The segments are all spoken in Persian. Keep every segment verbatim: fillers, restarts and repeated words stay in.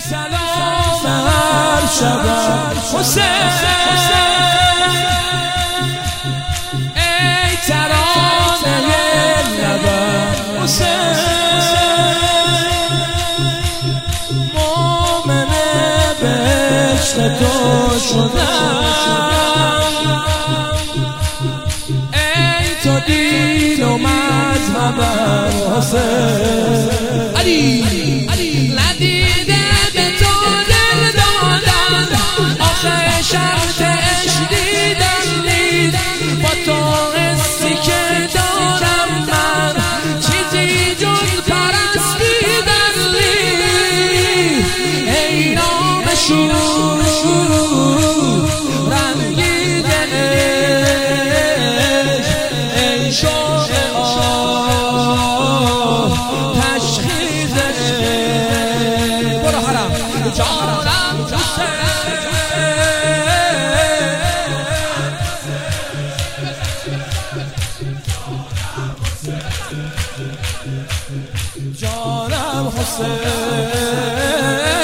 سلام هر شبم حسین، ای ترانه لبم حسین، مومن بهشت تو شدم، ای تو دین و مذهبم حسین. علی ندیده به تو دل دادم، آخه شرط عشق دیدم نیست، با تو حسی که دارم من چیزی جز پرستیدن نیست، ای نام شور رنگی دلش، ای شوق آه تشخیصش، برو حرم جانم حسین، جانم حسین.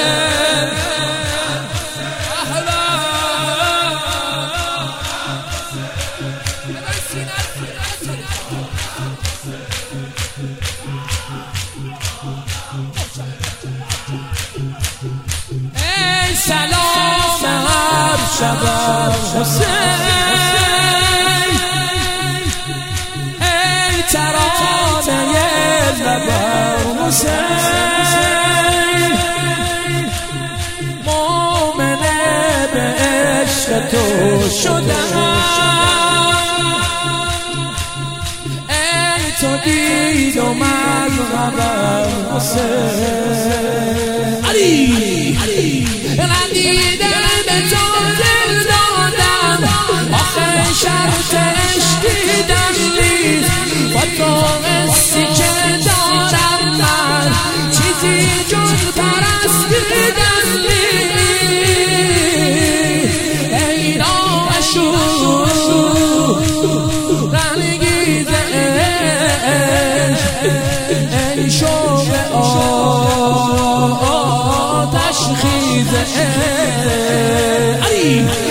ای سلام هر شبم حسین، ای ترانه لبم حسین، مومن به عشق تو شدم، ای تو دید و مذهبم حسین. علی ندیده به تو دل دادم، آخه شرط عشق دیدم نیست، با تو حسی که دارم من چیزی جز پرستیدن نیست، ای نام شور رنگیز عشق، ای شوق آه تشخیص علی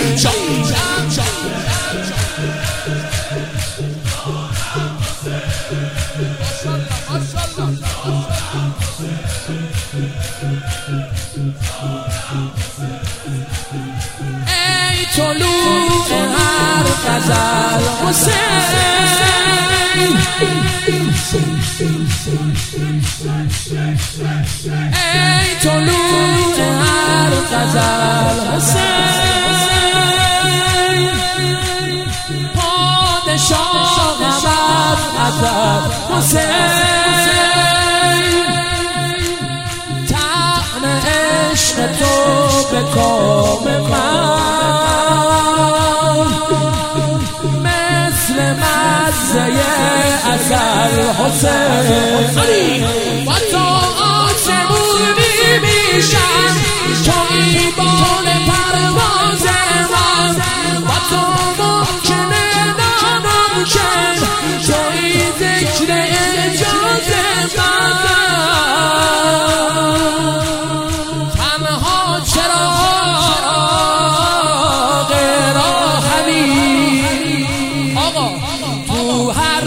ای طلوع هر غزل حسین، ای طلوع هر غزل حسین، پادشاه ابد ازل حسین، طعم عشق تو به کام من مثل مزه عسل حسین، با تو آسمونی میشم، تویی بال پرواز من، با تو ممکنه ناممکن، تویی ذکر اعجاز من، تنها چراغ راهمی آقا تو هر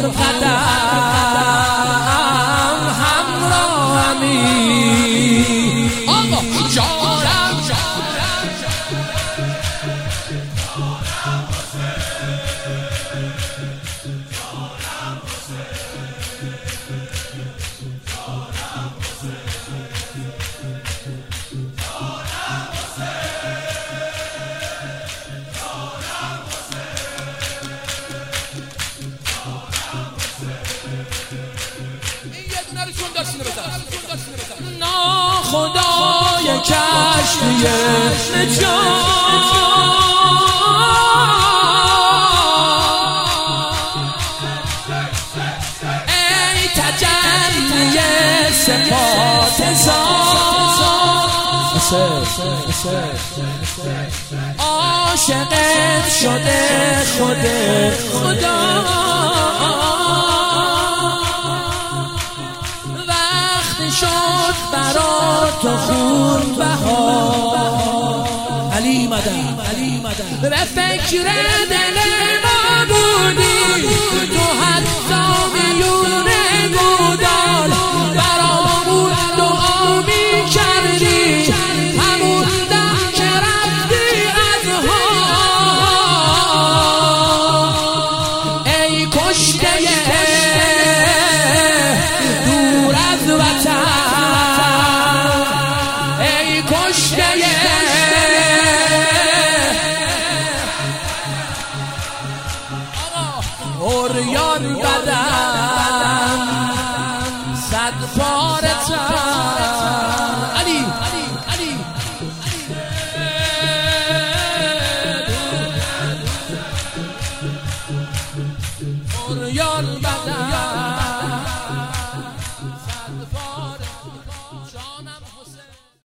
قدم همراهمی، آقا جانم خدای کشتی نجات، ای تجلی صفات ذات، عاشقت شده خود خدا، وقتی شد برات تو خون بها علی مدد علی مدد به فکر دل